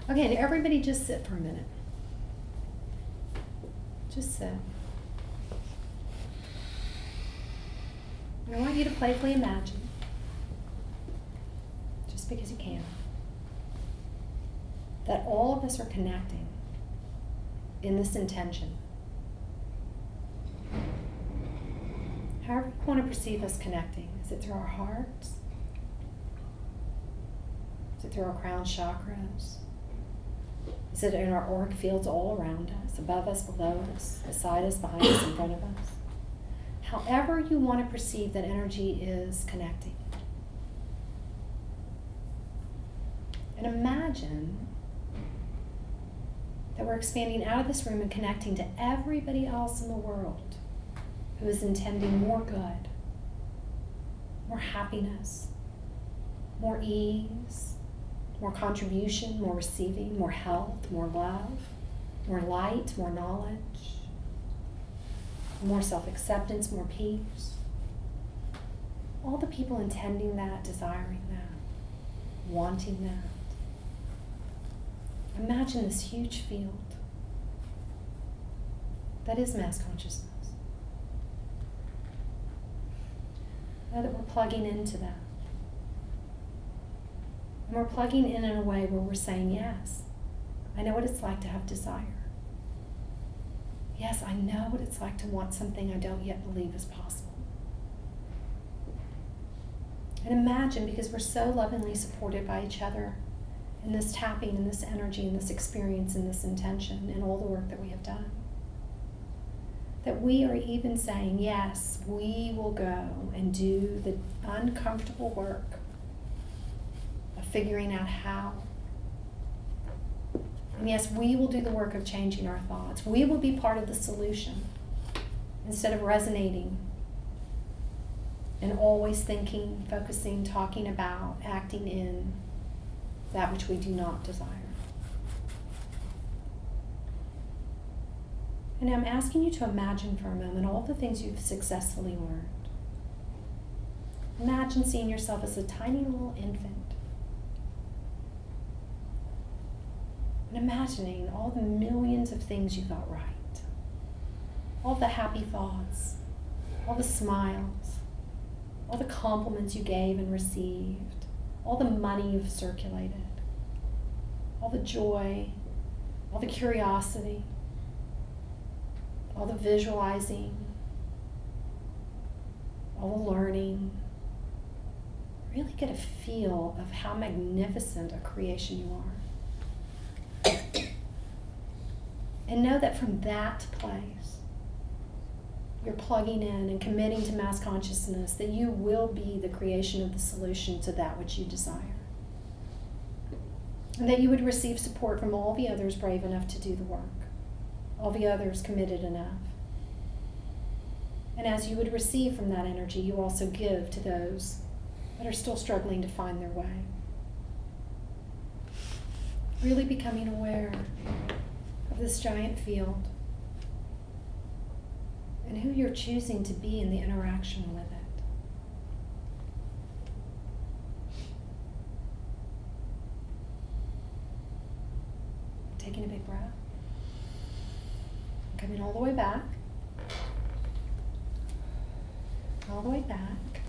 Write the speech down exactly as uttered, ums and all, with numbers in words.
Okay, and everybody just sit for a minute. Just sit. And I want you to playfully imagine, just because you can, that all of us are connecting in this intention. However you want to perceive us connecting. Is it through our hearts? Is it through our crown chakras? Is it in our auric fields all around us, above us, below us, beside us, behind us, in front of us? However you want to perceive that energy is connecting. And imagine that we're expanding out of this room and connecting to everybody else in the world who is intending more good, more happiness, more ease, more contribution, more receiving, more health, more love, more light, more knowledge, more self-acceptance, more peace. All the people intending that, desiring that, wanting that. Imagine this huge field that is mass consciousness. Know that we're plugging into that. And we're plugging in in a way where we're saying, yes, I know what it's like to have desire. Yes, I know what it's like to want something I don't yet believe is possible. And imagine, because we're so lovingly supported by each other in this tapping, in this energy, in this experience, in this intention, in all the work that we have done, that we are even saying, yes, we will go and do the uncomfortable work of figuring out how. And yes, we will do the work of changing our thoughts. We will be part of the solution instead of resonating and always thinking, focusing, talking about, acting in that which we do not desire. And I'm asking you to imagine for a moment all the things you've successfully learned. Imagine seeing yourself as a tiny little infant. And imagining all the millions of things you got right. All the happy thoughts, all the smiles, all the compliments you gave and received, all the money you've circulated, all the joy, all the curiosity, all the visualizing, all the learning. Really get a feel of how magnificent a creation you are. And know that from that place, you're plugging in and committing to mass consciousness that you will be the creation of the solution to that which you desire. And that you would receive support from all the others brave enough to do the work, all the others committed enough. And as you would receive from that energy, you also give to those that are still struggling to find their way. Really becoming aware of this giant field and who you're choosing to be in the interaction with it. Taking a big breath. Coming all the way back. All the way back.